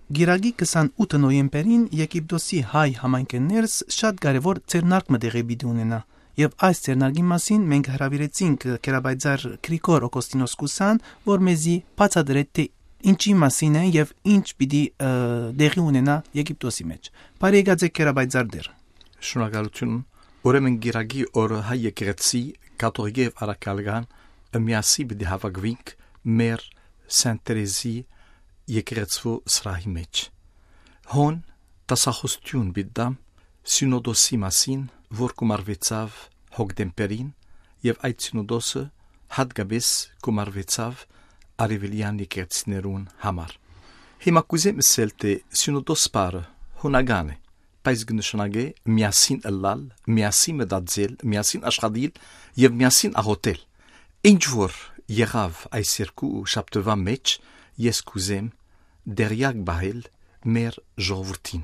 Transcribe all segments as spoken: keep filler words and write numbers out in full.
Գիրագի քսանութ նոյեմբերին Եգիպտոսի հայ համայնքներս շատ կարևոր ցերնարկ մտեղի պիտի ունենա եւ այս ցերնարգի մասին մենք հրավիրեցինք Կերաբայձար Գրիգոր Օգոստինոս Կուսան, որ մեզի բացատրե թե ինչի մասին է եւ ինչ պիտի դեղի ունենա Եգիպտոսի մեջ։ Բարի եկած եք Կերաբայձար դեր։ Շնորհակալություն։ Ուրեմն Գիրագի օրը հայ եկեղեցի կաթողիկ եւ արաքալական միասին պիտի հավաքվենք մեր Սանտ Տերեզի եկեղեցու սրահի մեջ։ Հոն տասախոստյուն բիդամ սինոդոսի մասին, որ կումարվեցավ հոկտեմբերին եւ այդ սինոդոսը հատկապես կումարվեցավ արևելյան եկեղեցիներուն համար։ Հիմա կուզեմ ասել թե սինոդոս բառը հունական է, բայց կնշանակե միասին ըլլալ, միասին մտածել, միասին աշխատել եւ միասին աղոթել։ Ինչ որ եղավ այս երկու շաբթվա մեջ, ես կուզեմ դերյակ բահել մեր ժողովրդին։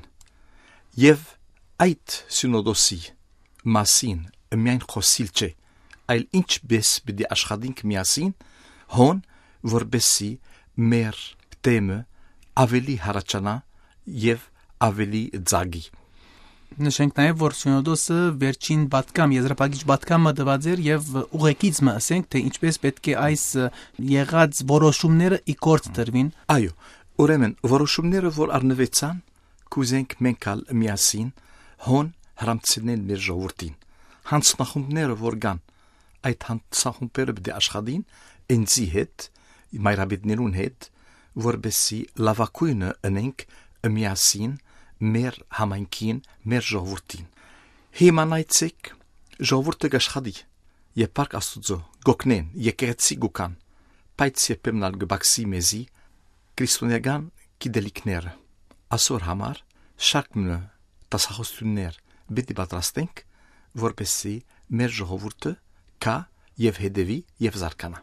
Եվ այդ սինոդոսի մասին միայն խոսիլ չէ, այլ ինչպես պիտի աշխատենք միասին, հոն որպեսզի մեր թեմը ավելի հարաճանա եւ ավելի ծագի։ Նշենք նաև, որ սինոդոսը վերջին պատգամ, եզրափակիչ պատգամը տված էր եւ ուղեկիցը ասենք, թե ինչպես պետք է այս եղած որոշումները իգործ դրվին։ Այո, ուրեմն որոշումները, որ առնվեցան, կուզենք մենք ալ միասին հոն հրամցնել մեր ժողովրդին։ Հանցնախումբները, որ կան, այդ հանցնախումբերը պետք է աշխատին ինձի հետ, մայրաբետներուն հետ, որպեսզի լավակույնը ընենք միասին մեր համայնքին, մեր ժողովրդին։ Հիմանայցեք ժողովուրդը գաշխատի, եւ Փառք Աստուծո գոքնեն, եկեղեցի գուկան, բայց երբեմն ալ գբաքսի մեզի քրիստոնեական գիտելիքները։ Ասոր համար շարքմնը տասախոսություններ պիտի պատրաստենք, որպեսզի մեր ժողովուրդը կա եւ հետևի եւ զարգանա։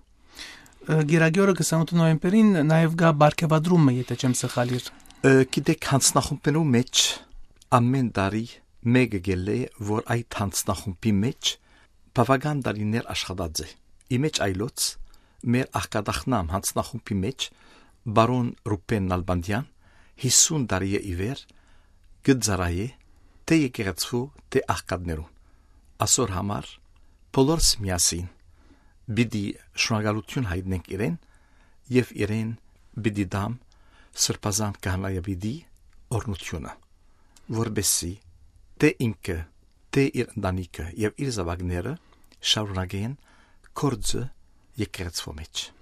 Գիրագի օրը քսանութ նոյեմբերին նաև գա բարգեւադրումը, եթե չեմ սխալիր։ Գիտեք, հանցնախումբներու մեջ ամեն տարի մեկը գելե, որ այդ հանցնախումբի մեջ բավական տարիներ աշխատած է։ Իմեջ այլոց մեր աղկադախնամ հանցնախումբի մեջ բարոն Ռուբեն Նալբանդյան հիսուն տարի է իվեր գծարայե թե եկեղեցու թե աղկադներուն։ Ասոր համար բոլորս միասին բիդի շնորհակալություն հայտնենք իրեն եւ իրեն բիդի դամ սրբազան կահանայապետի օրհնությունը, որպեսզի թե ինքը, թե իր ընտանիքը եւ իր զավակները շարունակեն գործը եկեղեցու մեջ։